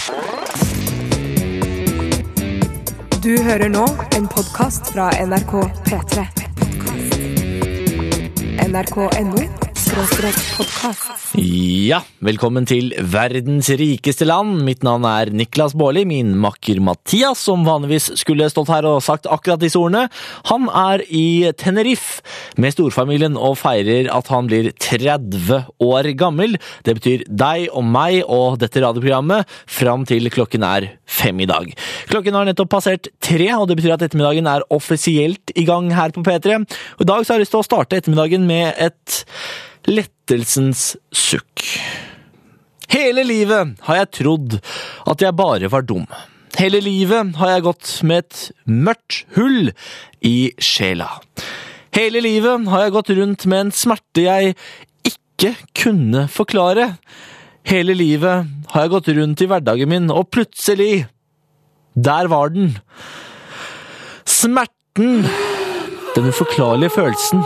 Du hører nå en podcast fra NRK P3. NRK.no/podcast. Ja, velkommen til verdens rikeste land. Mitt navn Niklas Baarli, min makker Mathias, som vanligvis skulle stått her og sagt akkurat disse ordene. Han I Tenerife med storfamilien og feirer at han blir 30 år gammel. Det betyr deg og meg og dette radioprogrammet fram til klokken 5 I dag. Klokken har nettopp passert 3, og det betyr at ettermiddagen offisielt I gang her på P3. Og I dag så har jeg lyst til å starte ettermiddagen med et lettelsens sukk. Hele livet har jeg trodd at jeg bare var dum. Hele livet har jeg gått med et mørkt hull I sjela. Hele livet har jeg gått rundt med en smerte jeg ikke kunne forklare. Hele livet har jeg gått rundt I hverdagen min, og plutselig, der var den. Smerten, den uforklarlige følelsen.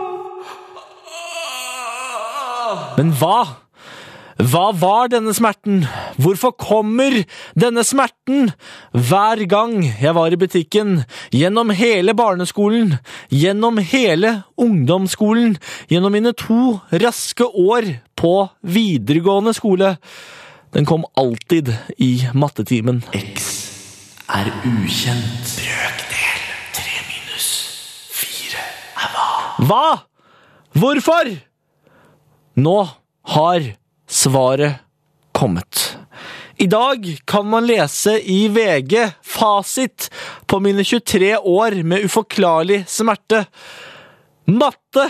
Men hva? Hva var denne smerten? Hvorfor kommer denne smerten? Hver gang jeg var I butikken, gjennom hele barneskolen, gjennom hele ungdomsskolen, gjennom mine 2 raske år på videregående skole, den kom alltid I mattetimen. X ukjent. Brøkdel 3 minus 4 hva? Hva? Hvorfor? Nå har svaret kommet. I dag kan man lese I VG fasit på mine 23 år med uforklarlig smerte. Matte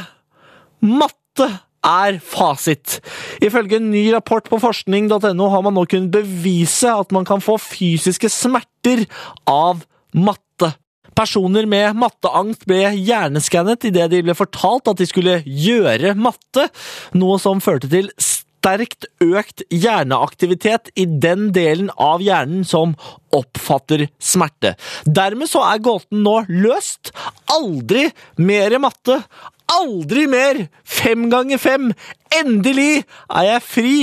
fasit. Ifølge en ny rapport på forskning.no har man nå kunnet bevise at man kan få fysiske smerter av matte. Personer med matteangst ble hjerneskannet I det de ble fortalt at de skulle gjøre matte, noe som førte til sterkt økt hjerneaktivitet I den delen av hjernen som oppfatter smerte. Dermed så gåten nå løst. Aldri mer matte. Aldri mer 5 ganger 5. Endelig jeg fri.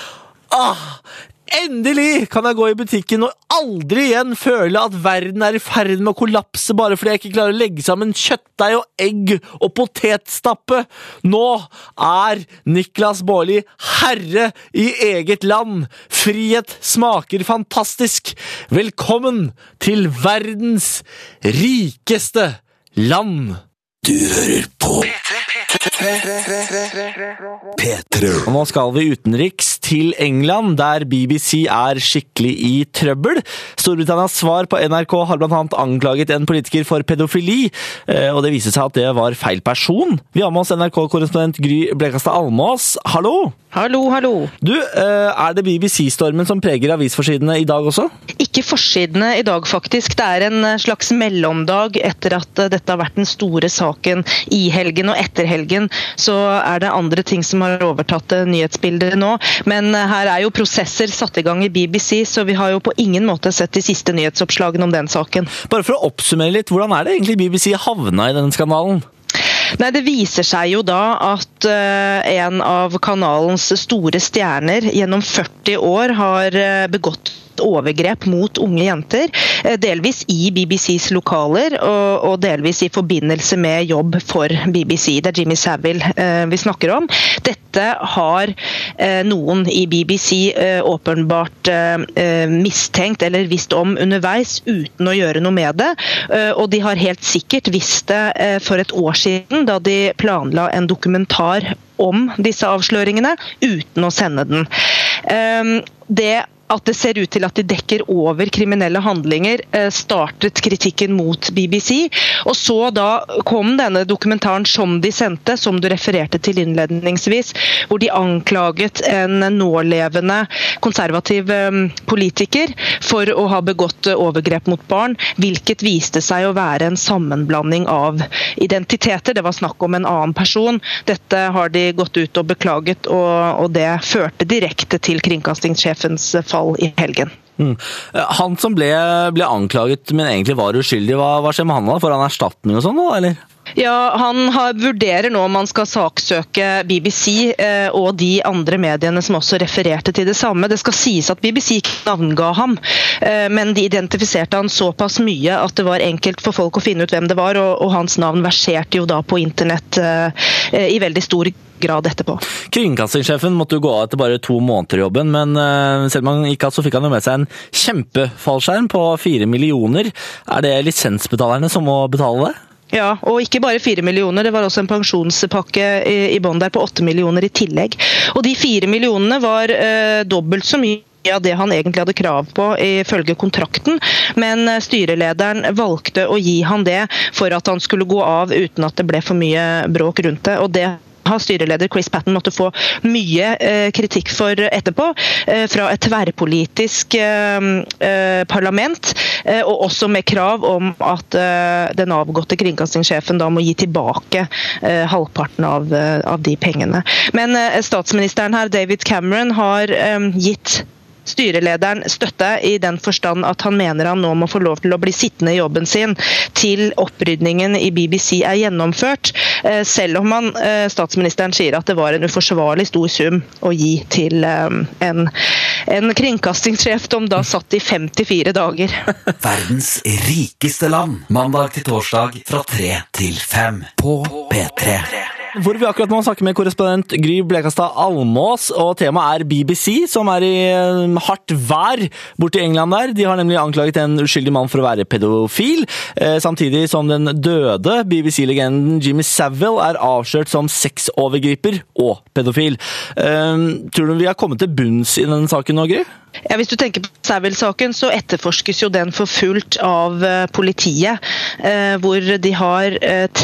Endelig kan jeg gå I butikken og aldri igjen føle at verden I ferd med å kollapse bare fordi jeg ikke klarer å legge sammen kjøttdeig og egg og potetstappe. Nå Niklas Baarli herre I eget land. Frihet smaker fantastisk. Velkommen til verdens rikeste land. Du hører på P3. Og nå skal vi utenriks til England, der BBC skikkelig I trøbbel. Storbritannias svar på NRK har blant annet anklaget en politiker for pedofili, og det viser seg at det var feil person. Vi har med oss NRK-korrespondent Gry Blekastad Almås. Hallo! Hallo. Du, det BBC-stormen som preger avisforsidene I dag også? Ikke forsidene I dag faktisk. Det en slags mellomdag etter at dette har vært den store saken I helgen og etter helgen, så det andre ting som har overtatt nyhetsbildet nå. Men her jo prosesser satt I gang I BBC, så vi har jo på ingen måte sett de siste nyhetsoppslagene om den saken. Bare for å oppsummere litt, hvordan det egentlig BBC havna I denne skandalen? Nei, det viser seg jo da at en av kanalens store stjerner gjennom 40 år har begått overgrep mot unge jenter, delvis I BBCs lokaler og delvis I forbindelse med jobb for BBC. Det Jimmy Savile vi snakker om. Dette har noen I BBC åpenbart mistenkt eller visst om underveis uten å gjøre noe med det, og de har helt sikkert visst det for et år siden da de planla en dokumentar om disse avsløringene uten å sende den. Det at det ser ut til at de dekker over kriminelle handlinger, startet kritikken mot BBC, og så da kom denne dokumentaren som de sendte, som du refererte til innledningsvis, hvor de anklaget en nålevende konservativ politiker for å ha begått overgrep mot barn, hvilket viste seg å være en sammenblanding av identiteter. Det var snakk om en annen person. Dette har de gått ut og beklaget, og det førte direkte til kringkastingssjefens fall I helgen. Han som ble anklaget, men egentlig var uskyldig, hva skjer med han da? Får han erstatning og sånn, eller? Ja, han vurderer nå om han skal saksøke BBC og de andre mediene som også refererte til det samme. Det skal sies at BBC ikke navnga ham, men de identifiserte han såpass mye at det var enkelt for folk å finne ut hvem det var, og hans navn verserte jo da på internett i veldig stor grad etterpå. Kringkastingssjefen måtte jo gå av etter bare 2 måneder i jobben, men selv om han gikk av, så fikk han jo med seg en kjempefallskjerm på 4 millioner. Er det lisensbetalerne som må betale det? Ja, og ikke bare 4 millioner, det var også en pensjonspakke i bånn der på 8 millioner i tillegg. Og de 4 millionene var dobbelt så mye av det han egentlig hadde krav på ifølge kontrakten, men styrelederen valgte å gi han det for at han skulle gå av uten at det ble for mye bråk rundt det, og det har styreleder Chris Patten måtte få mye kritikk for etterpå, fra et tverrpolitisk parlament, og også med krav om at den avgåtte kringkastingssjefen da må gi tilbake halvparten av de pengene. Men statsministeren her, David Cameron, har gitt styrelederen støtte i den forstand at han mener han nå må få lov til å bli sittende i jobben sin til opprydningen i BBC er gjennomført, selv om statsministeren sier at det var en uforsvarlig stor sum å gi til en kringkastingssjef som da satt i 54 dager. Verdens rikeste land, mandag til torsdag fra 3 til 5 på P3. Hvor vi akkurat må snakke med korrespondent Gry Blekastad Almås, og temaet er BBC, som er i hardt vær borte i England der. De har nemlig anklaget en uskyldig mann for å være pedofil, samtidig som den døde BBC-legenden Jimmy Savile er avslørt som sexovergriper og pedofil. Tror du vi har kommet til bunns i denne saken nå, Gry? Ja, hvis du tenker på Savile-saken, så etterforskes jo den for fullt av politiet, hvor de har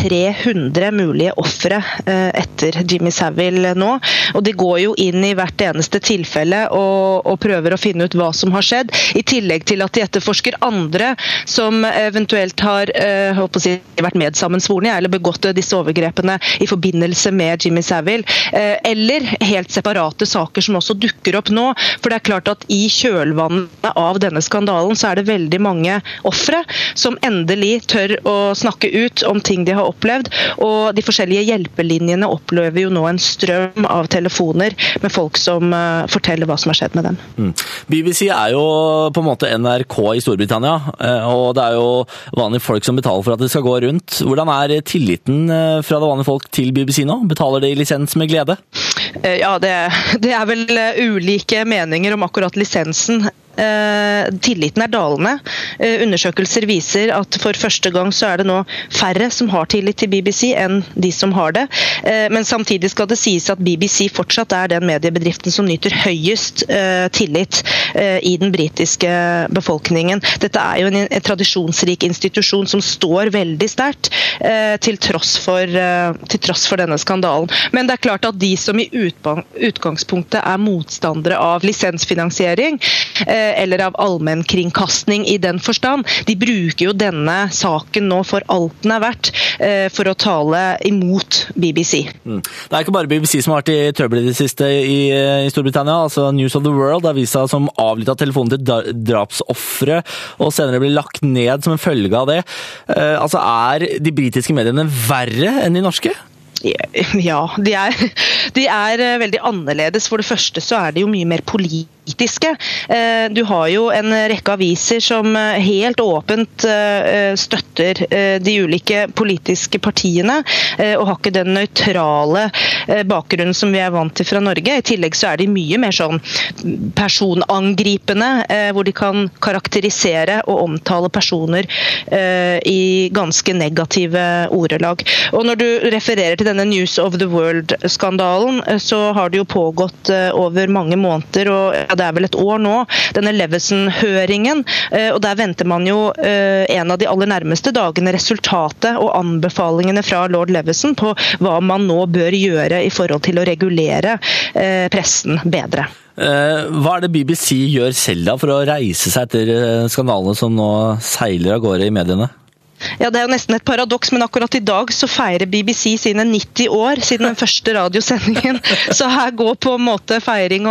300 mulige offre etter Jimmy Savile nå, og de går jo inn i hvert eneste tilfelle og prøver å finne ut hva som har skjedd, i tillegg til at de etterforsker andre som eventuelt har vært medsammensvorne eller begått disse overgrepene i forbindelse med Jimmy Savile, eller helt separate saker som også dukker opp nå, for det er klart at i kjølvannet av denne skandalen så er det veldig mange offre som endelig tør å snakke ut om ting de har opplevd, og de forskjellige hjelpelinjene opplever jo nå en strøm av telefoner med folk som forteller hva som har skjedd med dem. BBC er jo på en måte NRK i Storbritannia, og det er jo vanlige folk som betaler for at det skal gå rundt. Hvordan er tilliten fra det vanlige folk til BBC nå? Betaler de lisens med glede? Ja, det er vel ulike meninger om akkurat lisensen. Tilliten er dalende. Undersøkelser viser at for første gang så er det nå færre som har tillit til BBC enn de som har det. Men samtidig skal det sies at BBC fortsatt er den mediebedriften som nyter høyest tillit i den britiske befolkningen. Dette er jo en tradisjonsrik institusjon som står veldig sterkt til tross for denne skandalen. Men det er klart at de som i utgangspunktet er motstandere av lisensfinansiering eller av allmennkringkasting i den forstand, de bruker jo denne saken nå for alt den er verdt for å tale imot BBC. Det er ikke bare BBC som har vært i trøbbel i det siste i Storbritannia. Altså News of the World har vist seg som avlyttet telefonen til drapsoffere, og senere ble lagt ned som en følge av det. Altså er de britiske mediene verre enn de norske? Ja, de er veldig annerledes. For det første så er de jo mye mer politiske. Du har jo en rekke aviser som helt åpent støtter de ulike politiske partiene, og har ikke den nøytrale bakgrunnen som vi er vant til fra Norge. I tillegg så er de mye mer sånn personangripende, hvor de kan karakterisere og omtale personer i ganske negative ordelag. Og når du refererer til denne News of the World-skandalen, så har det jo pågått over mange måneder, og det er vel et år nå, denne Leveson-høringen, og der venter man jo en av de aller nærmeste dagene resultatet og anbefalingene fra lord Leveson på hva man nå bør gjøre i forhold til å regulere pressen bedre. Hva er det BBC gjør selv da for å reise seg etter skandalene som nå seiler av gårde i mediene? Ja, det er jo nesten et paradoks, men akkurat i dag så feirer BBC sine 90 år siden den første radiosendingen. Så her går på en måte feiring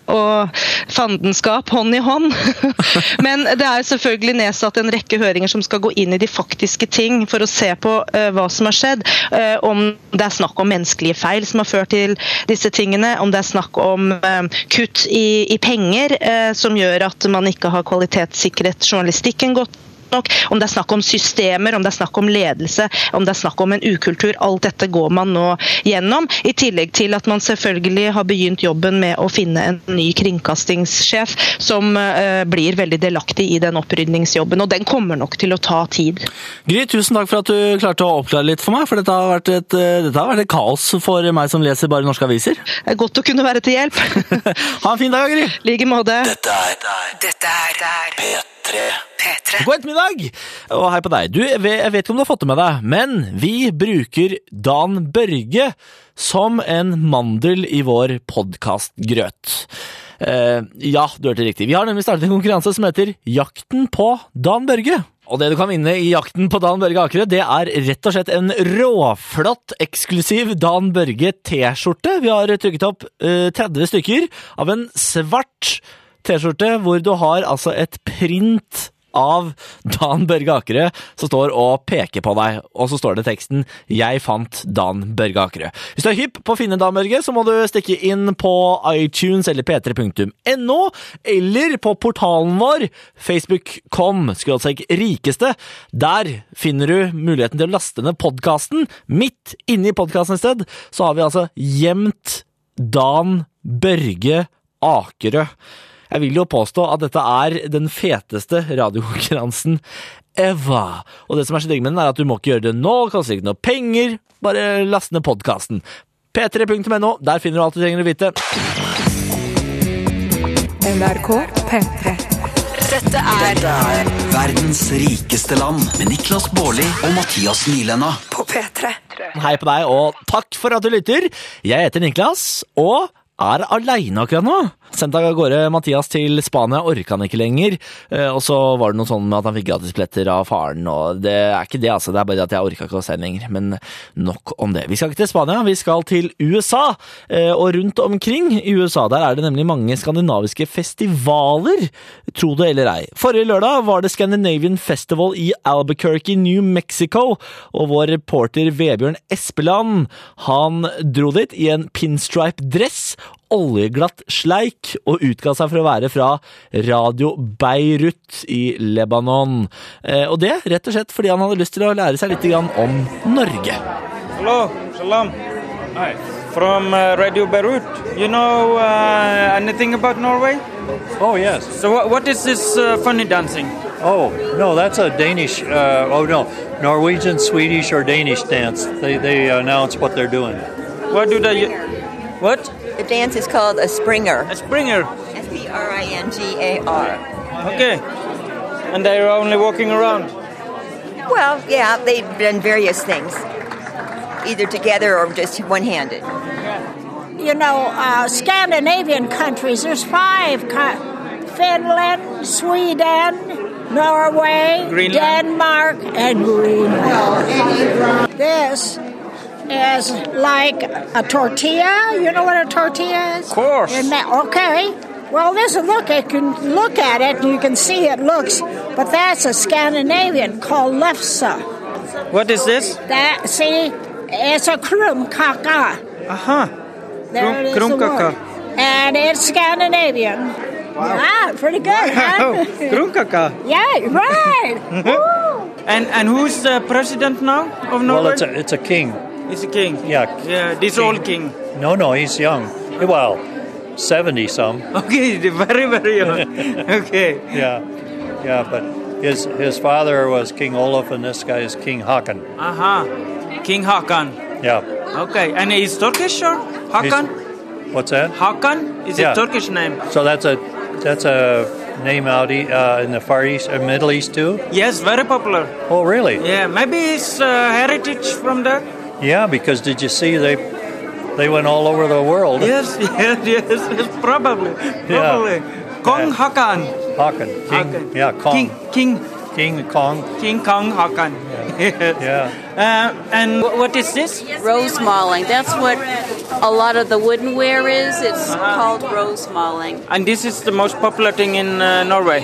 og fandenskap hånd i hånd. Men det selvfølgelig nedsatt en rekke høringer som skal gå inn i de faktiske ting for å se på hva som har skjedd. Om det snakk om menneskelige feil som har ført til disse tingene, om det snakk om kutt i penger som gjør at man ikke har kvalitetssikret journalistikken godt nok, om det snakk om systemer, om det snakk om ledelse, om det snakk om en ukultur. Alt dette går man nå gjennom, i tillegg til at man selvfølgelig har begynt jobben med å finne en ny kringkastingssjef som blir veldig delaktig i den opprydningsjobben, og den kommer nok til å ta tid. Gry, tusen takk for at du klarte å oppklare litt for meg, for dette har vært et kaos for meg som leser bare norske aviser. Det godt å kunne være til hjelp. Ha en fin dag, Gry. Like måte. Dette er P3. God ettermiddag, og hei på deg. Jeg vet ikke om du har fått det med deg, men vi bruker Dan Børge som en mandel i vår podcastgrøt. Ja, du hørte riktig. Vi har nemlig startet en konkurranse som heter Jakten på Dan Børge. Og det du kan vinne i Jakten på Dan Børge Akerø, det er rett og slett en råflott, eksklusiv Dan Børge t-skjorte. Vi har trykket opp 30 stykker av en svart t-skjorte hvor du har altså et print av Dan Børge Akerø som står og peker på deg, og så står det teksten «Jeg fant Dan Børge Akerø». Hvis du er hypp på å finne Dan Børge, så må du stikke inn på iTunes eller p3.no, eller på portalen vår, facebook.com/rikeste. Der finner du muligheten til å laste ned podcasten. Midt inne i podcasten i sted, så har vi altså gjemt Dan Børge Akerø. Jeg vil jo påstå at dette er den feteste radiokonkurransen ever. Og det som er så digg med den er at du må ikke gjøre det nå, koster ikke noe penger, bare last ned podcasten. p3.no, der finner du alt du trenger å vite. NRK P3. Dette er Verdens rikeste land med Niklas Baarli og Mathias Nylenda På P3. Hei på deg, og takk for at du lytter. Jeg heter Niklas, og er alene akkurat nå. Sendt av gårde Mathias til Spania, orket han ikke lenger, og så var det noe sånn med at han fikk gratisbilletter av faren, og det er ikke det altså, det er bare at jeg orket ikke å se lenger, men nok om det. Vi skal ikke til Spania, vi skal til USA, og rundt omkring i USA, der er det nemlig mange skandinaviske festivaler, tro det eller ei. Forrige lørdag var det Scandinavian Festival i Albuquerque, New Mexico, og vår reporter Vebjørn Espeland, han dro dit i en pinstripe-dress, oljeglatt sleik og utga seg for å være fra Radio Beirut i Lebanon. Og det rett og slett fordi han hadde lyst til å lære seg litt grann om Norge. Hello, salam. Hi. From Radio Beirut. You know anything about Norway? Oh, yes. So what is this funny dancing? Oh, no, that's a Danish, Norwegian, Swedish, or Danish dance. They announce what they're doing. What do they... What? The dance is called a Springer. A Springer. S-P-R-I-N-G-A-R. Okay. And they're only walking around? Well, yeah, they've done various things. Either together or just one-handed. You know, Scandinavian countries, there's 5. Finland, Sweden, Norway, Greenland. Denmark, and Greenland. This is like a tortilla. You know what a tortilla is? Of course. Okay. Well, this is, look, you can look at it and you can see it looks, but that's a Scandinavian called lefse. What is this? That, see, it's a krumkaka. Aha. There it is, the Krumkaka. word. And it's Scandinavian. Wow. Yeah, pretty good, huh? Krumkaka. Yeah, right. Woo. And who's the president now of Norway? Well, it's a king. He's a king. Yeah. This old king. No, he's young. Well, 70-some. Okay, very, very young. Okay. Yeah, but his father was King Olaf, and this guy is King Haakon. Aha. King Haakon. Yeah. Okay, and he's Turkish or Hakan? What's that? Hakan is a Turkish name. So that's a name out in the Far East, Middle East too? Yes, very popular. Oh, really? Yeah, maybe it's heritage from there. Yeah, because did you see they went all over the world? Yes, probably. Yeah. Kong Hakan. Haakon. King. Hakan. Yeah, Kong. King King Kong. King Kong Hakan. Yeah. And what is this? Rose malling. That's what a lot of the woodenware is. It's called rose malling. And this is the most popular thing in Norway.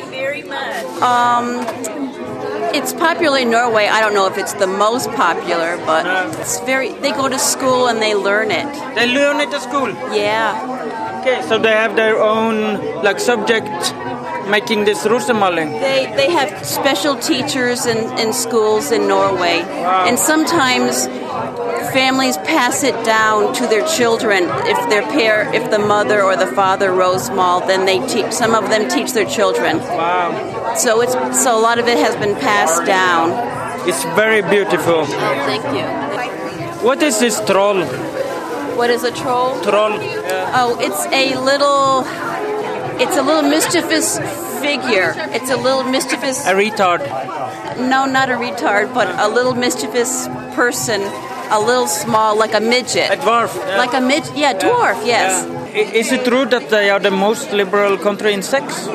It's popular in Norway. I don't know if it's the most popular, but it's very. They go to school and they learn it. They learn it at school? Yeah. Okay, so they have their own subject making this rusemaling. They have special teachers in schools in Norway. Wow. And sometimes families pass it down to their children. If the mother or the father rose mall, then some of them teach their children. Wow. So a lot of it has been passed down. It's very beautiful. Thank you. What is this troll? What is a troll? Troll. Yeah. Oh, it's a little mischievous figure. It's a little mischievous. A retard. No, not a retard, but a little mischievous person. A little small, like a midget. A dwarf. Yeah. Like a midget. Yeah, dwarf. Yes. Yeah. Is it true that they are the most liberal country in sex?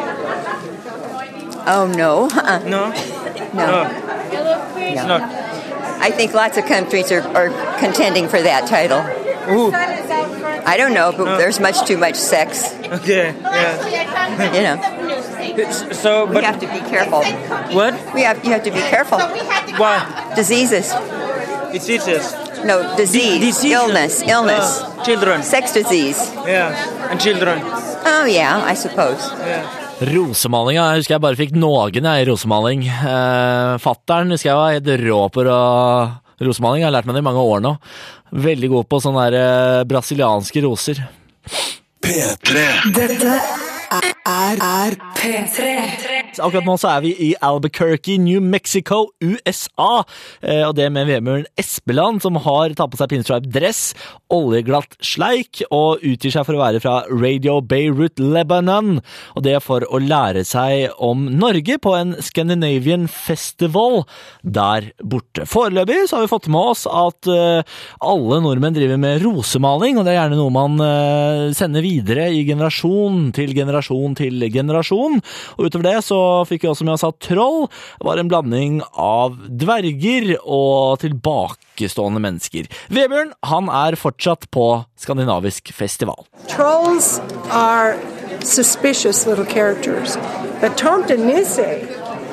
Oh, no. No. No. It's not. I think lots of countries are contending for that title. Ooh. I don't know, but there's too much sex. Okay. Yeah. You know. So, but we have to be careful. What? You have to be careful. Why? Diseases. Diseases. No, disease. Illness. Children. Sex disease. Yeah. And children. Oh, yeah, I suppose. Yeah. Rosemaling, jeg husker jeg bare fikk noen i rosemaling. Fatteren husker jeg var helt rå på rosemaling, jeg har lært meg det i mange år nå. Veldig god på sånne der brasilianske roser. P3. Dette er P3. Akkurat nå så er vi i Albuquerque, New Mexico, USA, og det med Vebjørn Espeland, som har tatt på seg pinstripe dress, oljeglatt sleik, og utgir seg for å være fra Radio Beirut, Lebanon, og det for å lære seg om Norge på en Scandinavian Festival der borte. Foreløpig så har vi fått med oss at alle nordmenn driver med rosemaling, og det er gjerne noe man sender videre i generasjon til generasjon til generasjon, og utover det så fikk vi også med oss at troll var en blanding av dverger og tilbakestående mennesker. Vebjørn, han er fortsatt på skandinavisk festival. Trolls are suspicious little characters. But Tomten Nisse,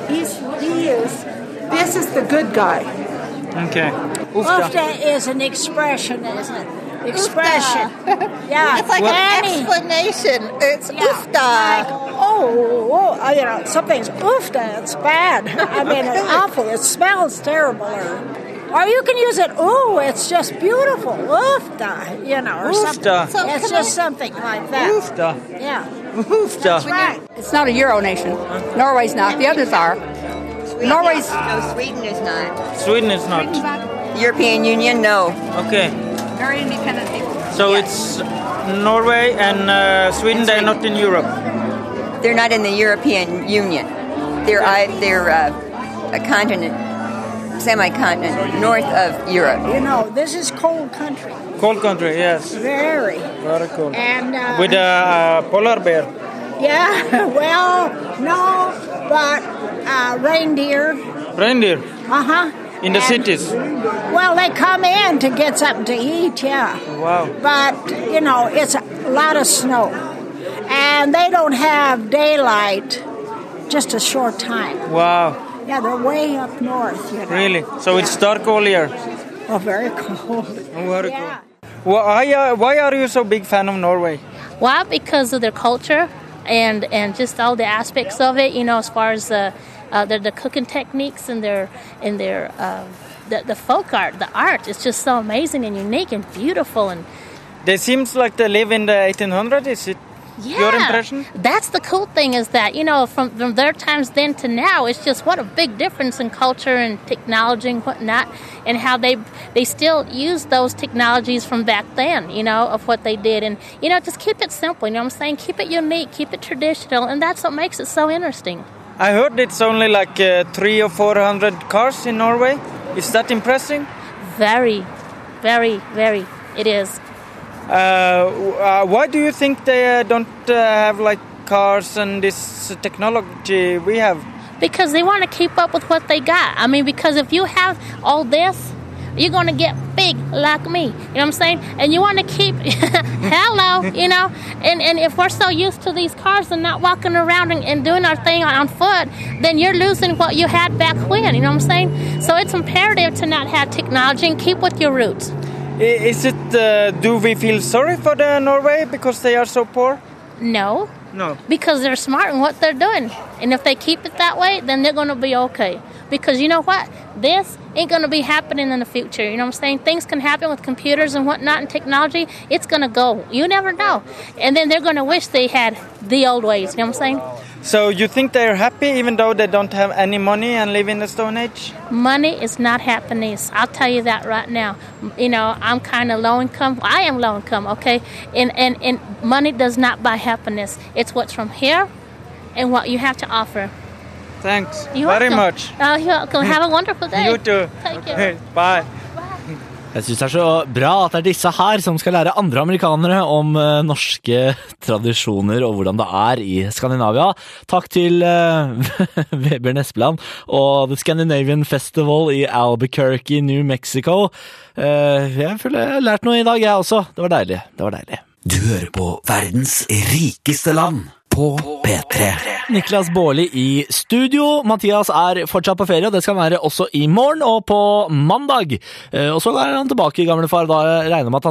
this is the good guy. Okay. Ufta is an expression, isn't it? Expression. Yeah. It's like an explanation. It's ufta. Like, something's ufta. It's bad. I mean, it's awful. It smells terrible. Or you can use it, it's just beautiful. Ufta, or ufta. Something. It's just something like that. Ufta. Yeah. Ufta. That's right. It's not a Euro nation. Norway's not. The others are. Norway's... No, Sweden is not. Sweden is not. European Union, no. Okay. Very independent people. So it's Norway and Sweden, they're not in Europe? They're not in the European Union. They're a continent, semi-continent, north of Europe. This is cold country. Cold country, yes. Very. Very cold. And with a polar bear. Yeah, well, no, but reindeer. Reindeer? Uh-huh. In the cities? Well, they come in to get something to eat, yeah. Wow. But, it's a lot of snow. And they don't have daylight just a short time. Wow. Yeah, they're way up north, Really? So it's dark all year? Oh, very cold. Oh, very cold. Why are you so big fan of Norway? Well, because of their culture and just all the aspects of it, as far as the cooking techniques and their the folk art, the art is just so amazing and unique and beautiful. And they seems like they live in the 1800s. Is it your impression? That's the cool thing is that from their times then to now, it's just what a big difference in culture and technology and whatnot, and how they still use those technologies from back then, of what they did, and just keep it simple. You know what I'm saying? Keep it unique, keep it traditional, and that's what makes it so interesting. I heard it's only like 300 or 400 cars in Norway. Is that impressive? Very, very, very. It is. Why do you think they don't have like cars and this technology we have? because they want to keep up with what they got. I mean, because if you have all this, you're going to get big like me. You know what I'm saying? And you want to keep, hello, you know? And if we're so used to these cars and not walking around and doing our thing on foot, then you're losing what you had back when, you know what I'm saying? So it's imperative to not have technology and keep with your roots. Is it, do we feel sorry for the Norway because they are so poor? No. No. Because they're smart in what they're doing. And if they keep it that way, then they're going to be okay. Because you know what? This ain't going to be happening in the future. You know what I'm saying? Things can happen with computers and whatnot and technology. It's going to go. You never know. And then they're going to wish they had the old ways. You know what I'm saying? So you think they're happy even though they don't have any money and live in the Stone Age? Money is not happiness. I'll tell you that right now. You know, I'm kind of low income. I am low income, okay? And money does not buy happiness. It's what's from here and what you have to offer. Thanks You're very welcome. much. You're welcome. Have a wonderful day. You too. Take care. Bye. Jeg synes det så bra at det disse her som skal lære andre amerikanere om norske tradisjoner og hvordan det i Skandinavia. Takk til Vebjørn Espeland og The Scandinavian Festival i Albuquerque, New Mexico. Jeg føler jeg har lært noe I dag, jeg også. Det var deilig. Du hører på verdens rikeste land på P3. Niklas Baarli I studio. Mathias fortsatt på ferie, og det skal han være også I morgen og på mandag. Og så han tilbake gamle far, da regner med at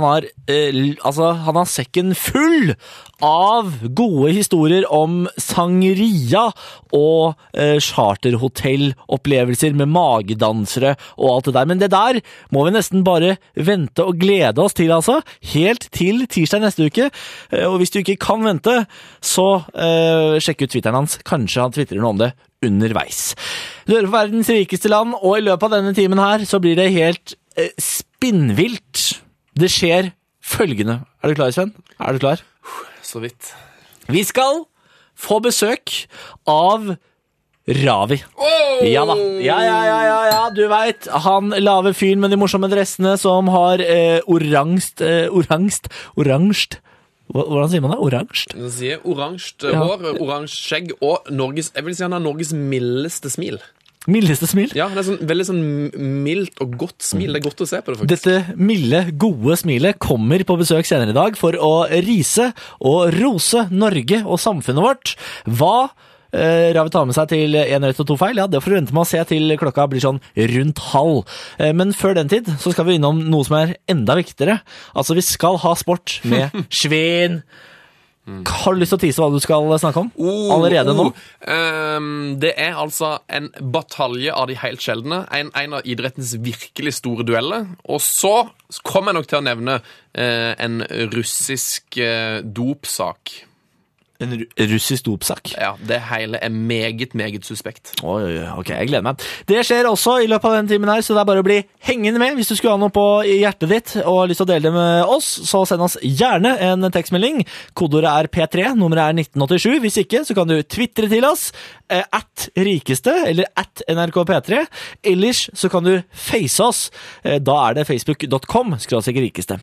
han har sekken full av gode historier om sangria og charterhotellopplevelser med magedansere og alt det der. Men det der må vi nesten bare vente og glede oss til, altså. Helt til tirsdag neste uke. Og hvis du ikke kan vente, så sjekk ut Twitteren hans. Kanskje han twitterer noe om det underveis. Du hører på verdens rikeste land, og I løpet av denne timen her så blir det helt spinnvilt. Det skjer følgende. Du klar, Sven? Du klar? Så vidt. Vi skal få besøk av Ravi. Oh! Ja da. Ja, du vet, han lave fyren med de morsomme dressene som har oransje. Hvordan sier man det? Oransje? Man sier oransje hår, oransje skjegg og jeg vil si han har Norges mildeste smil. Mildeste smil? Ja, det veldig sånn mildt og godt smil. Det godt å se på det, faktisk. Dette milde, gode smilet kommer på besøk senere I dag for å rise og rose Norge og samfunnet vårt. Hva Ravi tar med seg til 1 rett og 2 feil? Ja, det får du vente med å se til klokka blir sånn rundt 12. Men før den tid så skal vi innom noe som enda viktigere. Altså, vi skal ha sport med Sveen. Har du lyst til å tise hva du skal snakke om? Allerede nå? Det altså en batalje av de helt sjeldne. En av idrettens virkelig store dueller. Og så kommer jeg nok til å nevne en russisk dopsak. En russisk dopsak? Ja, det hele meget suspekt. Oi, ok, jeg gleder meg. Det skjer også I løpet av den timen her, så det bare å bli hengende med. Hvis du skulle ha noe på I hjertet ditt og har lyst til å dele det med oss, så send oss gjerne en tekstmelding. Kodeordet P3, nummeret 1987. Hvis ikke, så kan du twittre til oss @rikeste eller @nrkp3. Ellers så kan du face oss. Da det facebook.com/rikeste.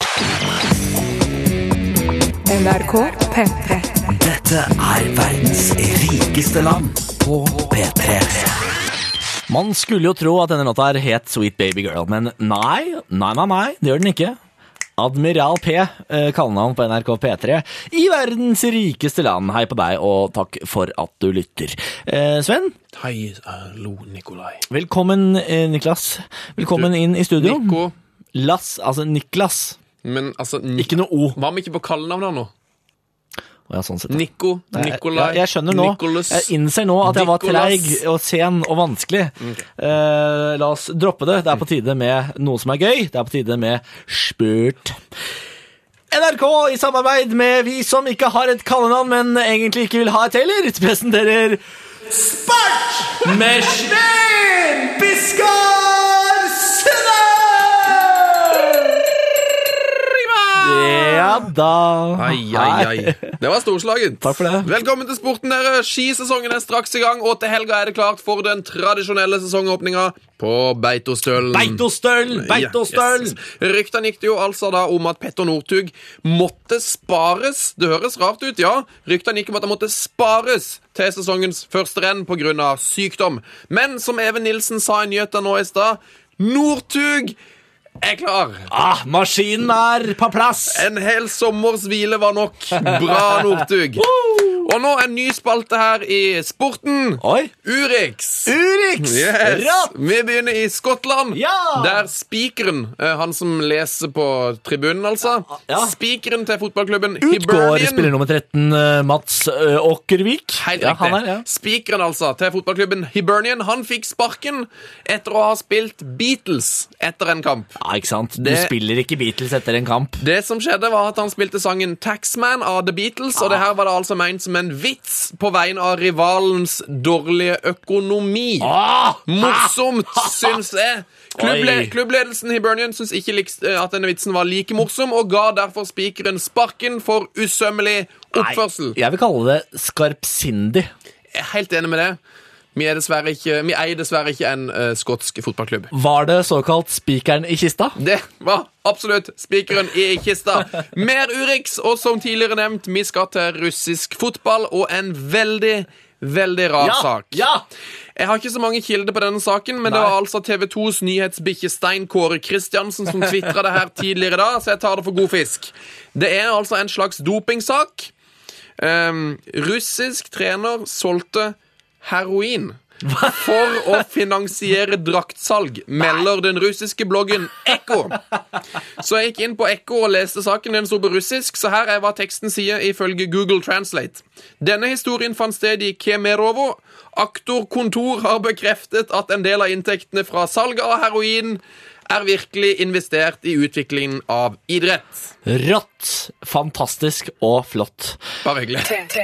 NRK P3. Dette verdens rikeste land på P3. Man skulle jo tro at denne låta het Sweet Baby Girl, men nei, det gjør den ikke. Admiral P, kallenavn på NRK P3 I verdens rikeste land. Hei på deg, og takk for at du lytter. Sven? Hei, hallo, Nikolai. Velkommen, Niklas. Velkommen inn I studio. Nico. Niklas. Men altså, ikke noe O. Var vi ikke på kallenavn her nå? Ja, sånn sett. Nico, Nikolai, jeg skjønner nå, Nicholas, jeg innser nå at jeg var treig og sen og vanskelig. Okay. La oss droppe det. Det på tide med noe som gøy. Det på tide med spurt. NRK I samarbeid med vi som ikke har et kallenavn, men egentlig ikke vil ha et heller, presenterer Spurt med Sven Biskar Sunde! Ja, Ja da. Ai. Det var storslaget. Takk for det. Velkommen til sporten, dere. Skisesongen er straks i gang, og til helga er det klart for den tradisjonelle sesongåpninga på Beitostølen. Beitostøl! Yes. Ryktene gikk det jo altså da om at Petter Northug måtte spares. Det høres rart ut, ja. Ryktene gikk om at han måtte spares til sesongens første renn på grunn av sykdom. Men som Even Nilsen sa i nyheter nå i stad, Northug er klar. Maskinen er på plass. En hel sommers hvile var nok. Bra, Northug. Og nå en ny spalte her i sporten. Oi. Urix. Yes. Rått. Vi begynner i Skottland. Ja. Der spikeren, han som leser på tribunen altså, spikeren til fotballklubben Utgår spiller nummer 13, Mats Åkervik. Helt riktig. Han er, Spikeren altså til fotballklubben Hibernian, han fikk sparken etter å ha spilt Beatles etter en kamp. Ja, ikke sant? Du spiller ikke Beatles etter en kamp. Det som skjedde var at han spilte sangen Taxman av The Beatles, og det her var det altså ment som en vits på vegne av rivalens dårlige økonomi. Morsomt, syns jeg. Klubbledelsen Hibernian syns ikke at denne vitsen var like morsom, og ga derfor spikeren sparken for usømmelig oppførsel. Jeg vil kalle det skarpsindig. Jeg er helt enig med det. Vi eier dessverre ikke en skotsk fotballklubb. Var det såkalt spikeren i kista? Det var absolutt spikeren i kista. Mer Urix, og som tidligere nevnt, vi skal til russisk fotball og en veldig, veldig rar sak. Ja! Jeg har ikke så mange kilder på denne saken, men det var altså TV 2s nyhetsbikke Stein Kåre Kristiansen som twitret det her tidligere da, så jeg tar det for god fisk. Det er altså en slags dopingsak. Russisk trener solgte heroin for å finansiere draktsalg, melder den russiske bloggen Ekko. Så jeg gikk inn på Ekko og leste saken. Den stod på russisk, så her er hva teksten sier ifølge Google Translate. Denne historien fant sted i Kemerovo. Aktorkontor har bekreftet at en del av inntektene fra salget av heroin er virkelig investert i utviklingen av idrett. Rått, fantastisk og flott. Bare hyggelig.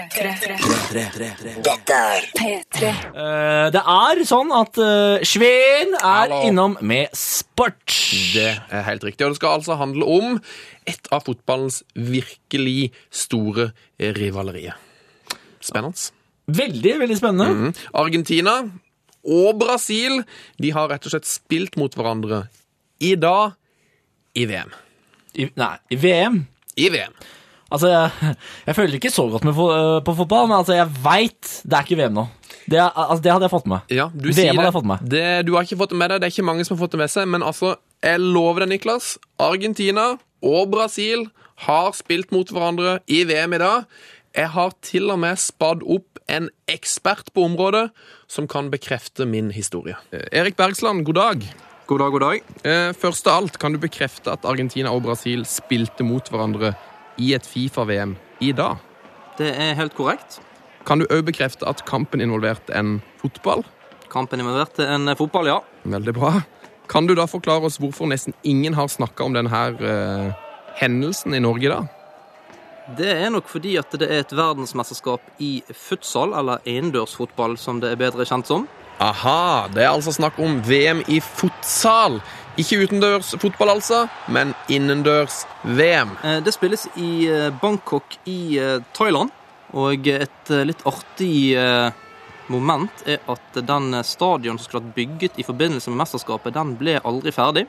Dette er P3. Det er sånn at Sveen er innom med sport. Det er helt riktig, og det skal altså handle om et av fotballens virkelig store rivalerier. Spennende. Veldig, veldig spennende. Argentina og Brasil, de har rett og slett spilt mot hverandre i dag i VM. I VM? I VM. Altså, jeg føler ikke så godt med på fotball, men altså, jeg vet det er ikke VM nå. Det hadde jeg fått med. Ja, du VM sier hadde jeg fått med. Du har ikke fått det med deg, det er ikke mange som har fått det med seg, men altså, jeg lover deg, Niklas, Argentina og Brasil har spilt mot hverandre i VM i dag. Jeg har til og med spadd opp en ekspert på området som kan bekrefte min historie. Erik Bergsland, god dag. God dag. Først av alt, kan du bekrefte at Argentina og Brasil spilte mot hverandre i et FIFA-VM i dag? Det er helt korrekt. Kan du også bekrefte at kampen involverte en fotball? Kampen involverte en fotball, ja. Veldig bra. Kan du da forklare oss hvorfor nesten ingen har snakket om denne hendelsen i Norge da? Det er nok fordi at det er et verdensmesterskap i futsal, eller innendørsfotball som det er bedre kjent som. Aha, det er altså snakk om VM i futsal. Ikke utendørs fotball altså, men innendørs VM. Det spilles i Bangkok i Thailand, og et litt artig moment er at den stadion som skulle vært bygget i forbindelse med mesterskapet, den ble aldri ferdig.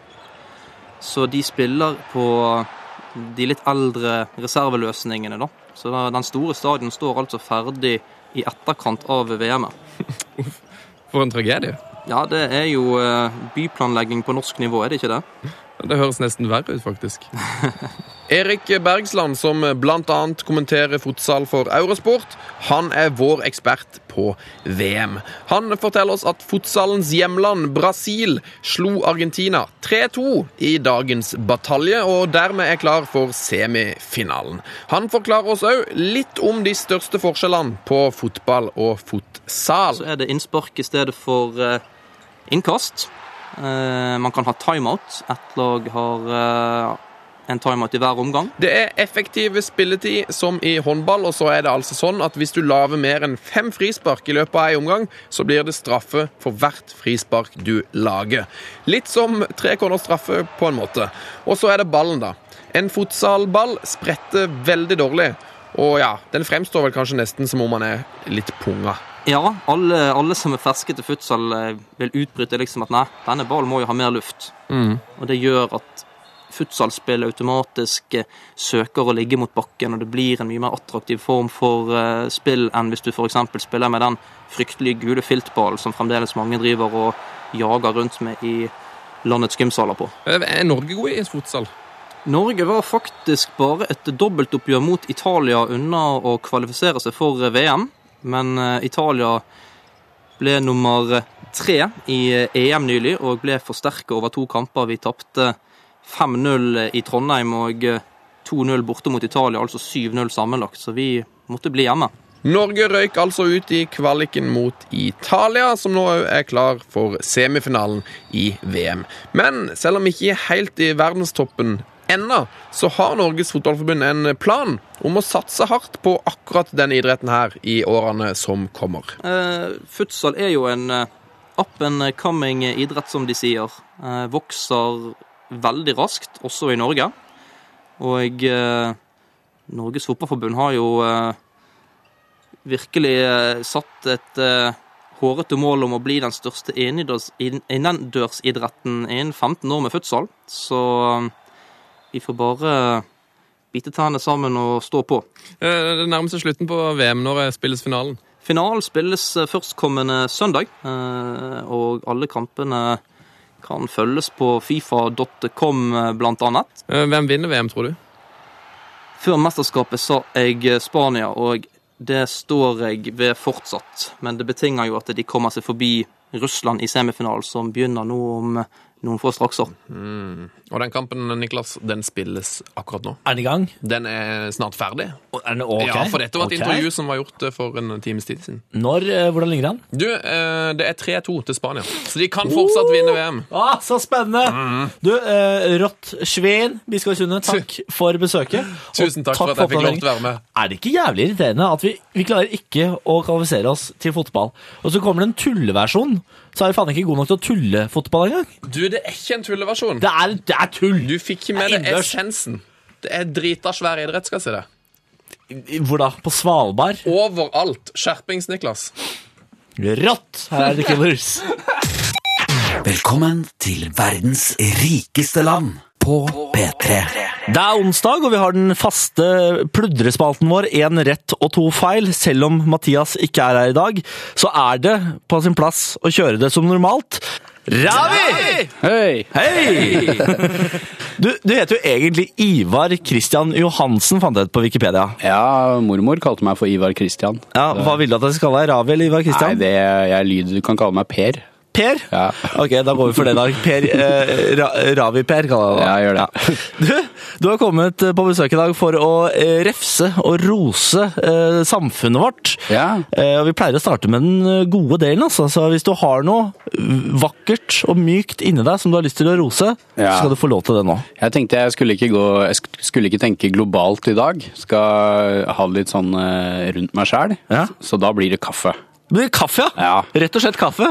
Så de spiller på de litt eldre reserveløsningene da. Så den store stadion står altså ferdig i etterkant av VM-et. For en tragedie. Ja, det er jo byplanlegging på norsk nivå, er det ikke det? Det høres nesten verre ut, faktisk. Erik Bergsland, som blant annet kommenterer futsal for Eurosport, han er vår ekspert på VM. Han forteller oss at futsalens hjemland Brasil slo Argentina 3-2 i dagens batalje, og dermed er klar for semifinalen. Han forklarer oss også litt om de største forskjellene på fotball og futsal. Så er det innspark i stedet for innkast. Man kan ha timeout. Et lag har en timeout i hver omgang. Det er effektiv spilletid som i håndball, og så er det altså sånn at hvis du laver mer enn 5 frispark i løpet av en omgang, så blir det straffe for hvert frispark du lager. Litt som 3-corner straffe på en måte. Og så er det ballen da. En futsalball spretter veldig dårlig, og ja, den fremstår vel kanskje nesten som om man er litt punga. Ja, alle som er ferske til futsal vil utbryte liksom at nei, denne ballen må jo ha mer luft. Og det gjør at futsalspill automatisk søker å ligge mot bakken, og det blir en mye mer attraktiv form for spill enn hvis du for eksempel spiller med den fryktelige gule filtballen som fremdeles mange driver og jager rundt med i landets gymsaler på. Er Norge god i futsal? Norge var faktisk bare et dobbeltoppgjør mot Italia unna å kvalifisere seg for VM, men Italia ble nummer 3 i EM nylig og ble forsterket over 2 kamper. Vi tappte 5-0 i Trondheim og 2-0 borte mot Italia, altså 7-0 sammenlagt, så vi måtte bli hjemme. Norge røyk altså ut i kvaliken mot Italia, som nå er klar for semifinalen i VM. Men selv om ikke helt i verdenstoppen ennå, så har Norges fotballforbund en plan om å satse hardt på akkurat denne idretten her i årene som kommer. Futsal er jo en up-and-coming idrett, som de sier. Vokser veldig raskt, også i Norge. Og Norges fotballforbund har jo virkelig satt et hårete mål om å bli den største innendørsidretten innen 15 år med futsal. Så vi får bare bite tennene sammen og stå på. Det nærmer seg slutten på VM. Når spilles finalen? Finalen spilles førstkommende søndag, og alle kampene kan følges på fifa.com blant annet. Hvem vinner VM, tror du? Før mesterskapet sa jeg Spania, og det står jeg ved fortsatt. Men det betinger jo at de kommer seg forbi Russland i semifinalen, som begynner nå om noen få strakser. Og den kampen, Niklas, den spilles akkurat nå. Er den i gang? Den er snart ferdig. Er den ok? Ja, for dette var et intervju som var gjort for en times tid siden. Hvordan ligger den? Du, det er 3-2 til Spania, så de kan fortsatt vinne VM. Så spennende! Du, Rott Sveen, Biskårsundet, takk for besøket. Tusen takk for at jeg fikk lov til å være med. Er det ikke jævlig irriterende at vi klarer ikke å kvalifisere oss til fotball, og så kommer det en tulleversjon, så er vi faen ikke god nok til å tulle fotball engang. Du, det er ikke en tulleversjon. Det er tull. Du fikk ikke med det essensen. Det er drita svær idrett, skal jeg si det. Hvor da? På Svalbard? Overalt. Skjerpings, Niklas. Rått! Her er det ikke brus. Velkommen til verdens rikeste land på P3. Det er onsdag, og vi har den faste pludrespalten vår, 1 rett og 2 feil. Selv om Mathias ikke er her i dag, så er det på sin plass å kjøre det som normalt. Ravi! Hei! Hei! Du heter jo egentlig Ivar Christian Johansen, fant jeg ut på Wikipedia. Ja, mormor kalte meg for Ivar Christian. Ja, hva vil du at jeg skal kalle deg? Ravi eller Ivar Christian? Nei, du kan kalle meg Per. Per? Ja. Ok, da går vi for det da. Ravi Per, kaller jeg det. Ja, gjør det. Ja. Du har kommet på besøk i dag for å refse og rose samfunnet vårt. Ja. Og vi pleier å starte med den gode delen, altså. Så hvis du har noe vakkert og mykt inni deg som du har lyst til å rose, så skal du få lov til det nå. Jeg tenkte jeg skulle ikke tenke globalt i dag. Skal ha det litt sånn rundt meg selv. Ja. Så da blir det kaffe. Det blir kaffe, ja? Rett og slett kaffe?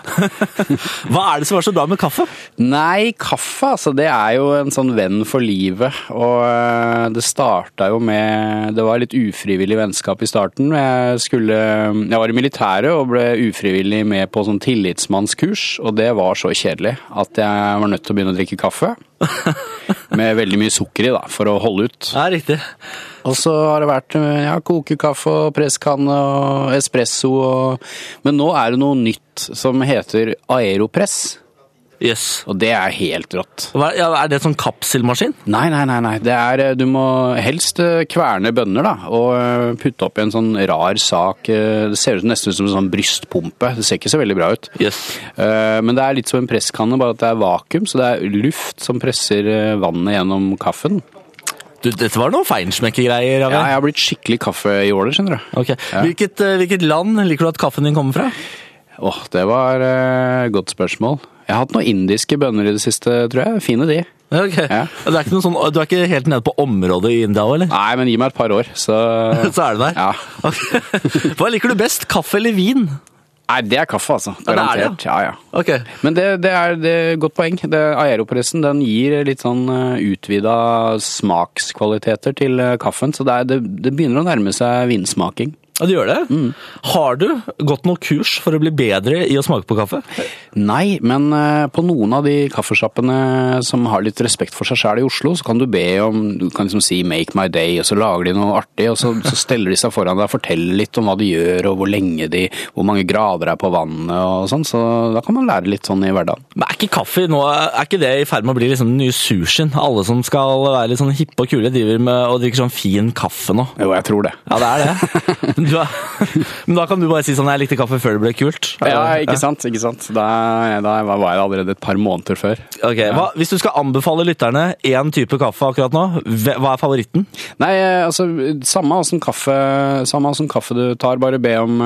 Hva er det som er så bra med kaffe? Nei, kaffe, altså, det er jo en sånn venn for livet, og det startet jo med, det var litt ufrivillig vennskap i starten. Jeg var i militæret og ble ufrivillig med på sånn tillitsmannskurs, og det var så kjedelig at jeg var nødt til å begynne å drikke kaffe. Med veldig mye sukker i da, for å holde ut. Ja, riktig. Og så har det vært kokekaffe og presskanne og espresso. Men nå er det noe nytt som heter Aeropress. Yes. Og det er helt rått. Er det sånn kapselmaskin? Nei. Det er, du må helst kverne bønner da, og putte opp i en sånn rar sak. Det ser ut nesten som en sånn brystpumpe. Det ser ikke så veldig bra ut. Yes. Men det er litt som en presskanne, bare at det er vakuum, så det er luft som presser vannet gjennom kaffen. Dette var noen feinschmecker-greier. Ja, jeg har blitt skikkelig kaffejåler, skjønner du. Okay. Ja. Hvilket land liker du at kaffen din kommer fra? Det var et godt spørsmål. Jeg har hatt noen indiske bønner i det siste, tror jeg. Fine de. Okay. Ja. Det er ikke noe sånn, du er ikke helt nede på området i India, eller? Nei, men gi meg et par år, så... Så er det der? Ja. Okay. Hva liker du best? Kaffe eller vin? Nei, det er kaffe, altså. Garantert. Ja. Okay. Men det er godt poeng. Aeropressen, den gir litt sånn utvidet smakskvaliteter til kaffen, så det begynner å nærme seg vinsmaking. Ja, det gjør det. Har du gått noe kurs for å bli bedre i å smake på kaffe? Nei, men på noen av de kaffesjappene som har litt respekt for seg selv i Oslo, så kan du kan liksom si 'make my day', og så lager de noe artig, og så steller de seg foran deg og forteller litt om hva de gjør, og hvor mange grader på vannet og sånn, så da kan man lære litt sånn i hverdagen. Men er ikke kaffe nå, er ikke det i ferd med å bli liksom den nye sushien? Alle som skal være litt sånn hippe og kule driver med og drikker sånn fin kaffe nå. Jo, jeg tror det. Ja, det er det. Men da kan du bare si sånn, jeg likte kaffe før det ble kult. Ja, ikke sant. Da var jeg allerede et par måneder før. Ok, hvis du skal anbefale lytterne en type kaffe akkurat nå, hva er favoritten? Nei, altså, samme som kaffe du tar, bare be om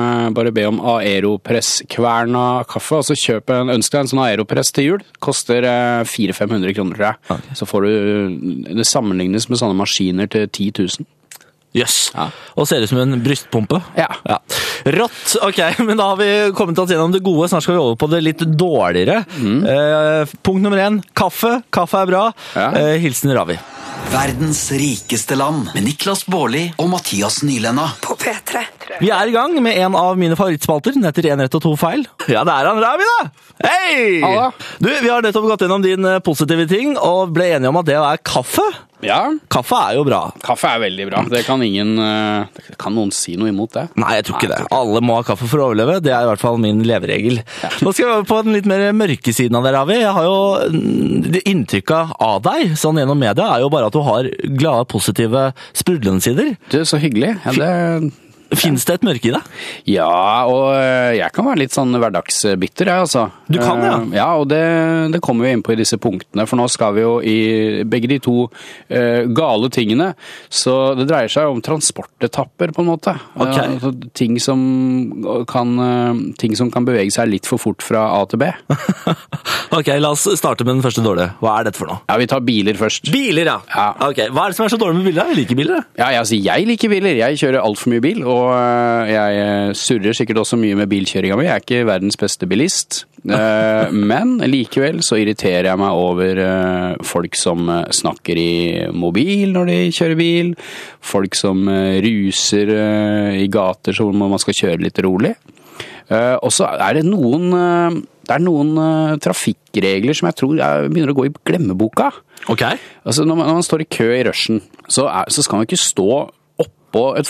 Aeropress kverna kaffe, og så ønsk deg en sånn Aeropress til jul. Koster 400-500 kroner, tror jeg. Okay. Så får du, det sammenlignes med sånne maskiner til 10 000. Jøss. Ja. Og ser ut som en brystpumpe. Ja. Rått. Ok, men da har vi kommet oss gjennom det gode. Snart skal vi over på det litt dårligere. Punkt nummer 1. Kaffe. Kaffe er bra. Ja. Hilsen Ravi. Verdens rikeste land med Niklas Baarli og Mathias Nylenna. På P3. Vi er i gang med en av mine favorittspalter. Den heter 1 rett og 2 feil. Ja, det er han Ravi da! Hei! Hallo. Du, vi har nettopp gått gjennom din positive ting, og ble enige om at det er kaffe. Ja. Kaffe er jo bra. Kaffe er veldig bra. Det kan noen si noe imot det? Nei, jeg tror ikke det. Alle må ha kaffe for å overleve. Det er i hvert fall min leveregel. Ja. Nå skal vi over på den litt mer mørke siden av det, Ravi. Jeg har jo inntrykket av deg, sånn gjennom media, er jo bare at du har glade, positive, sprudlende sider. Du, så hyggelig. Ja, Finnes det et mørke i deg? Ja, og jeg kan være litt sånn hverdagsbitter, jeg, altså. Du kan, ja? Ja, og det kommer vi inn på i disse punktene, for nå skal vi jo i begge de to gale tingene. Så det dreier seg om transportetapper, på en måte. Okay. Ting som kan bevege seg litt for fort fra A til B. Ok, la oss starte med den første dårlige. Hva er dette for noe? Ja, vi tar biler først. Biler, ja. Ok, hva er det som er så dårlig med biler? Jeg liker biler. Ja, altså, jeg liker biler. Jeg kjører alt for mye bil, og jeg surrer sikkert også mye med bilkjøringa mi. Jeg er ikke verdens beste bilist, men likevel så irriterer jeg meg over folk som snakker i mobil når de kjører bil, folk som ruser i gater hvor man skal kjøre litt rolig. Og så er det noen trafikkregler som jeg tror begynner å gå i glemmeboka. Ok. Altså når man står i kø i rushen, så skal man ikke stå på et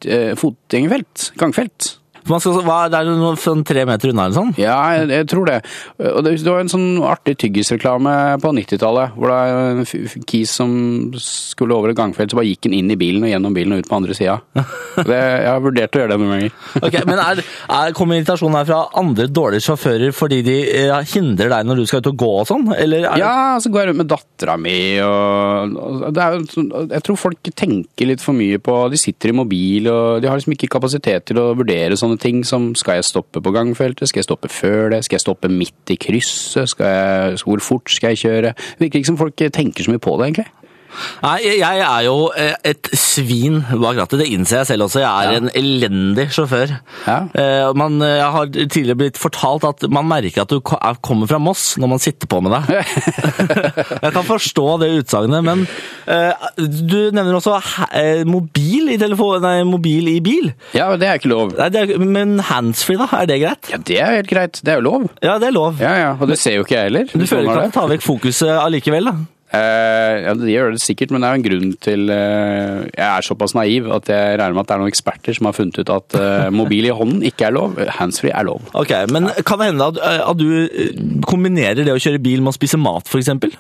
gangfelt. Det er noe sånn 3 meter unna eller sånn? Ja, jeg tror det. Og det var en sånn artig tyggisreklame på 90-tallet, hvor det er en kis som skulle over et gangfelt, så bare gikk han inn i bilen og gjennom bilen og ut på andre siden. Jeg har vurdert å gjøre det noen ganger. Ok, men kommer irritasjonen her fra andre dårlige sjåfører fordi de hindrer deg når du skal ut og gå og sånn? Ja, så går jeg rundt med datteren min, og jeg tror folk tenker litt for mye på, de sitter i mobil, og de har liksom ikke kapasitet til å vurdere sånne ting som, skal jeg stoppe på gangfeltet, skal jeg stoppe før det, skal jeg stoppe midt i krysset, hvor fort skal jeg kjøre? Det virker ikke som folk tenker så mye på det, egentlig. Nei, jeg er jo et svin bak rattet, det innser jeg selv også. Jeg er en elendig sjåfør. Ja. Jeg har tidligere blitt fortalt at man merker at du kommer fra Moss når man sitter på med deg. Jeg kan forstå det utsagnet, men du nevner også mobil i bil. Ja, det er ikke lov. Men handsfree da, er det greit? Ja, det er helt greit. Det er jo lov. Ja, det er lov. Ja, og det ser jo ikke jeg heller. Du føler ikke at det tar vekk fokuset allikevel da? Ja, det gjør det sikkert, men det er jo en grunn til jeg er såpass naiv at jeg regner med at det er noen eksperter som har funnet ut at mobil i hånden ikke er lov, handsfree er lov. Ok, men kan det hende at du kombinerer det å kjøre bil med å spise mat, for eksempel?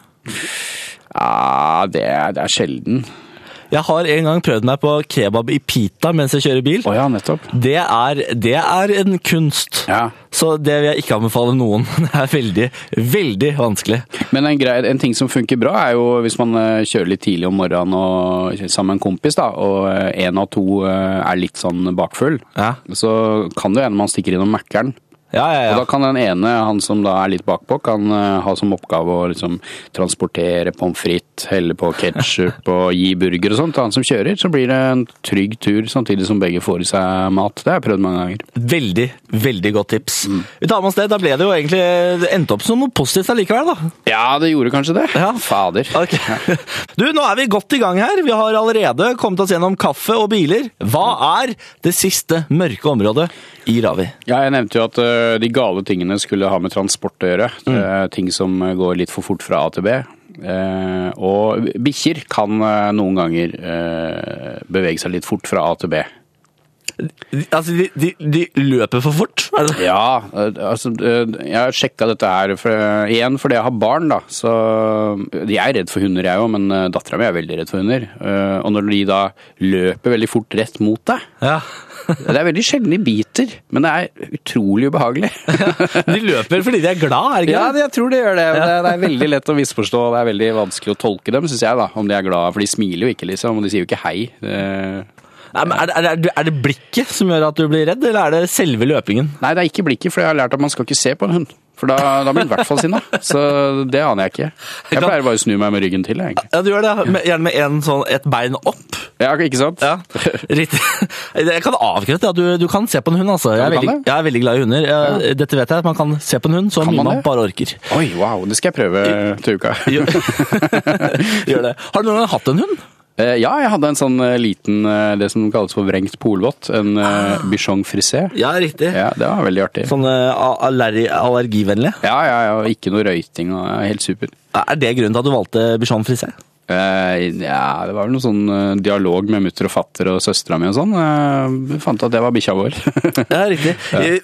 Ja, det er sjelden. Jeg har en gang prøvd meg på kebab i pita mens jeg kjører bil. Ja, nettopp. Det er en kunst. Ja. Så det vil jeg ikke anbefale noen. Det er veldig, veldig vanskelig. Men en ting som funker bra er jo hvis man kjører litt tidlig om morgenen og sammen med en kompis da, og en av to er litt sånn bakfull, så kan det hende man stikker innom Mækkern. Ja. Og da kan den ene, han som da er litt bakpå, kan ha som oppgave å liksom transportere pommes frites litt, helle på ketchup og gi burger og sånt til han som kjører, så blir det en trygg tur samtidig som begge får i seg mat. Det har jeg prøvd mange ganger. Veldig, veldig godt tips. Vi tar med oss det. Da ble det jo egentlig endt opp som noe positivt allikevel, da. Ja, det gjorde kanskje det. Ja. Fader. Okay. Du, nå er vi godt i gang her. Vi har allerede kommet oss gjennom kaffe og biler. Hva er det siste mørke området i Ravi? Ja, jeg nevnte jo at de gale tingene skulle ha med transport å gjøre. Ting som går litt for fort fra A til B. Og bikkjer kan noen ganger bevege seg litt fort fra A til B. Altså, de løper for fort? Ja, altså, jeg har sjekket dette her igjen fordi jeg har barn da, så jeg er redd for hunder jeg også, men datteren min er veldig redd for hunder. Og når de da løper veldig fort rett mot deg, det er veldig sjelden de biter, men det er utrolig ubehagelig. De løper fordi de er glad, er det ikke? Ja, jeg tror de gjør det. Det er veldig lett å misforstå, og det er veldig vanskelig å tolke dem, synes jeg da, om de er glad, for de smiler jo ikke liksom, og de sier jo ikke hei. Er det blikket som gjør at du blir redd, eller er det selve løpingen? Nei, det er ikke blikket, for jeg har lært at man skal ikke se på en hund. For da blir den i hvert fall sinna. Så det aner jeg ikke. Jeg pleier bare å snu meg med ryggen til, egentlig. Ja, du gjør det. Gjerne med et bein opp. Ja, ikke sant? Ja, riktig. Jeg kan avkrefte at du kan se på en hund, altså. Jeg er veldig glad i hunder. Dette vet jeg, at man kan se på en hund så mye man bare orker. Oi, wow. Det skal jeg prøve til uka. Gjør det. Har du noen gang hatt en hund? Ja, jeg hadde en sånn liten, det som kalles for vrengt polvott, en bichon frisé. Ja, riktig. Ja, det var veldig artig. Sånn allergivennlig? Ja, ikke noe røyting, og helt super. Er det grunnen til at du valgte bichon frisé? Ja, det var vel noen sånn dialog med mutter og fatter og søstra mi og sånn. Vi fant at det var bikkja vår. Ja, riktig.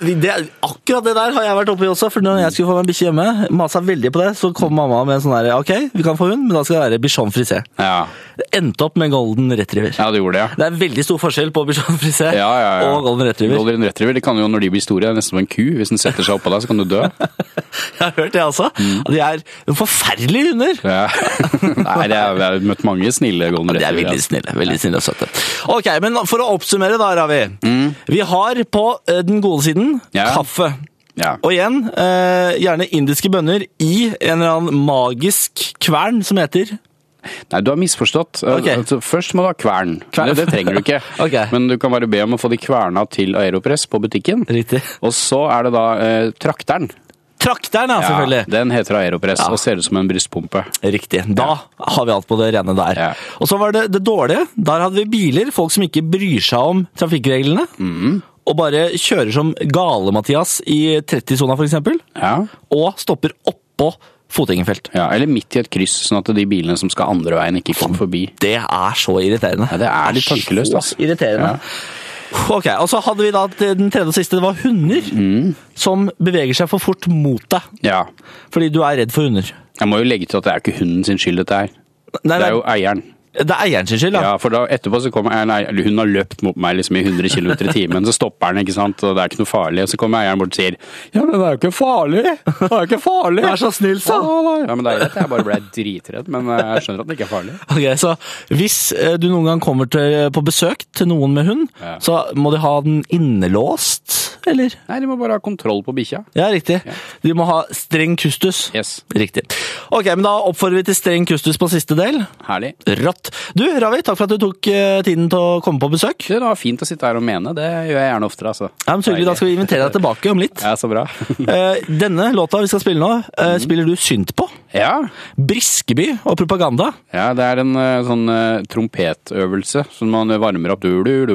Akkurat det der har jeg vært oppe i også, for når jeg skulle få meg en bikkje hjemme, masa veldig på det, så kom mamma med en sånn der, ok, vi kan få hund, men da skal det være bichon frisé. Ja. Det endte opp med golden retriever. Ja, det gjorde det, ja. Det er veldig stor forskjell på bichon frisé og golden retriever. Golden retriever, det kan jo når de blir store, nesten som en ku. Hvis den setter seg oppå deg, så kan du dø. Jeg har hørt det altså. De er forferdelige hunder. Ja. Nei, jeg har møtt mange snille golden retriever. De er veldig snille og søte. Ok, men for å oppsummere da, Ravi. Vi har på den gode siden kaffe. Ja. Og igjen, gjerne indiske bønner i en eller annen magisk kvern som heter... Nei, du har misforstått. Altså, først må du ha kvern. Det trenger du ikke. Men du kan bare be om å få de kverna til Aeropress på butikken. Riktig. Og så er det da trakteren. Trakteren, ja, selvfølgelig. Ja, den heter Aeropress og ser ut som en brystpumpe. Riktig. Da har vi alt på det rene der. Ja. Og så var det dårlige. Der hadde vi biler, folk som ikke bryr seg om trafikkreglene. Og bare kjører som gale, Mathias, i 30-sona for eksempel. Ja. Og stopper oppå fotgjengerfelt. Ja, eller midt i et kryss, sånn at de bilene som skal andre veien ikke kommer forbi. Det er så irriterende. Ja, det er litt tankeløst, altså. Irriterende. Ja. Ok, og så hadde vi da den tredje og siste, det var hunder som beveger seg for fort mot deg. Ja. Fordi du er redd for hunder. Jeg må jo legge til at det er ikke hunden sin skyld dette her. Det er jo eieren. Det er eieren sin skyld, ja. Ja, for da etterpå så kommer eieren, hun har løpt mot meg liksom i 100 km i timen, så stopper den, ikke sant, og det er ikke noe farlig, og så kommer eieren bort og sier, ja, men det er jo ikke farlig, det er ikke farlig. Det er så snill, sa. Ja, men det er rett, jeg bare ble dritredd, men jeg skjønner at det ikke er farlig. Ok, så hvis du noen gang kommer på besøk til noen med hund, så må de ha den innelåst, eller? Nei, de må bare ha kontroll på bikkja. Ja, riktig. Ja. De må ha streng kustus. Yes. Riktig. Ok, men da oppfordrer vi til streng kustus på siste del. Herlig. Rått. Du, Ravi, takk for at du tok tiden til å komme på besøk. Det var fint å sitte her og mene, det gjør jeg gjerne oftere, altså. Ja, men så hyggelig, da skal vi invitere deg tilbake om litt. Ja, så bra. Denne låta vi skal spille nå, spiller du synt på? Ja. Briskeby og propaganda? Ja, det er en sånn trompetøvelse som man varmer opp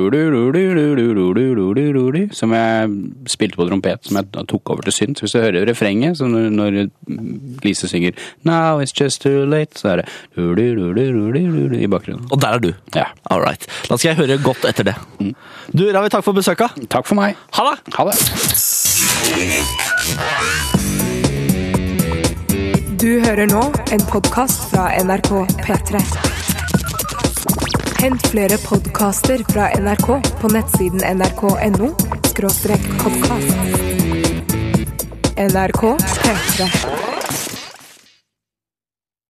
som jeg spilte på trompet, som jeg tok over til synt. Hvis du hører refrenget, så når Lise synger Now it's just too late, så er det i bakgrunnen. Og der er du? Ja. All right. Da skal jeg høre godt etter det. Du, Ravi, takk for besøket. Takk for meg. Ha det. Ha det. Du hører nå en podcast fra NRK P3. Hent flere podcaster fra NRK på nettsiden nrk.no/podcast. NRK P3.